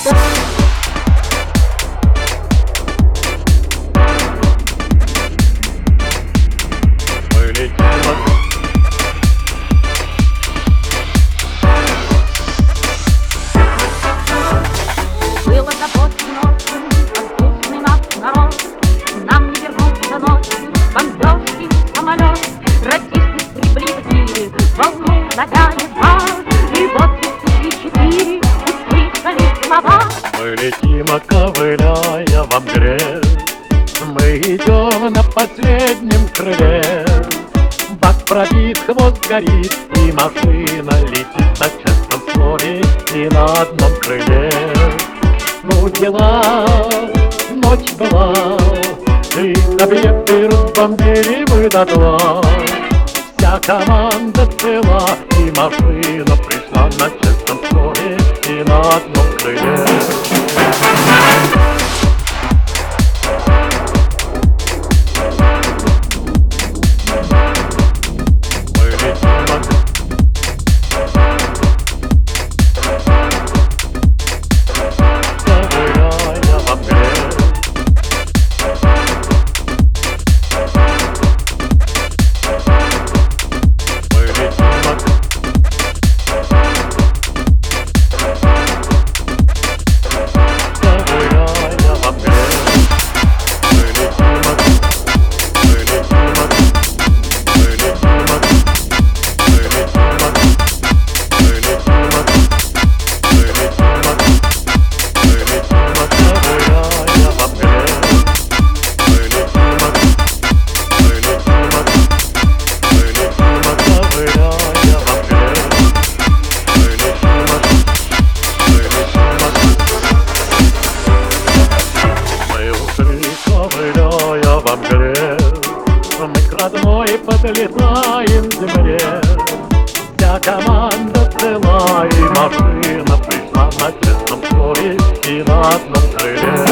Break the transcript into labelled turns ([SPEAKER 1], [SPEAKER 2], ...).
[SPEAKER 1] Было запущено воздушный наш народ, нам не вернуться ночью бомбежки самолет. Радисты приблизили, волну натянет вас, и вот 2004 услышали слова.
[SPEAKER 2] Мы летим, ковыляя в мгле, мы идем на последнем крыле. Бак пробит, хвост горит, и машина летит на честном слове и на одном крыле. Ну дела, ночь была, и объекты разбомбили мы дотла. Вся команда цела, и машина пришла на честном слове и на одном крыле. Ковыляя во мгле, мы к родной подлетаем земле. Вся команда цела, и машина пришла на честном слове и на одном крыле.